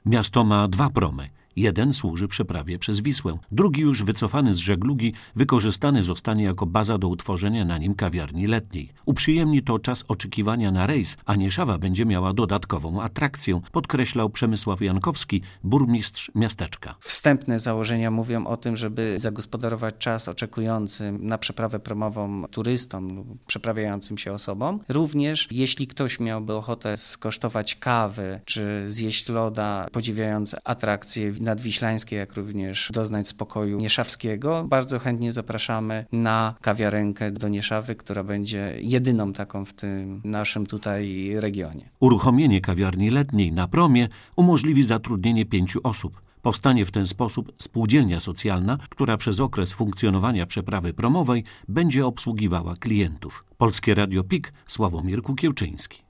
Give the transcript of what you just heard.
Miasto ma 2 promy. Jeden służy przeprawie przez Wisłę, drugi już wycofany z żeglugi wykorzystany zostanie jako baza do utworzenia na nim kawiarni letniej. Uprzyjemni to czas oczekiwania na rejs, a Nieszawa będzie miała dodatkową atrakcję, podkreślał Przemysław Jankowski, burmistrz miasteczka. Wstępne założenia mówią o tym, żeby zagospodarować czas oczekującym na przeprawę promową turystom lub przeprawiającym się osobom. Również jeśli ktoś miałby ochotę skosztować kawy czy zjeść loda, podziwiając atrakcje nadwiślańskie, jak również doznać spokoju nieszawskiego, bardzo chętnie zapraszamy na kawiarenkę do Nieszawy, która będzie jedyną taką w tym naszym tutaj regionie. Uruchomienie kawiarni letniej na promie umożliwi zatrudnienie 5 osób. Powstanie w ten sposób spółdzielnia socjalna, która przez okres funkcjonowania przeprawy promowej będzie obsługiwała klientów. Polskie Radio PIK, Sławomir Kukiełczyński.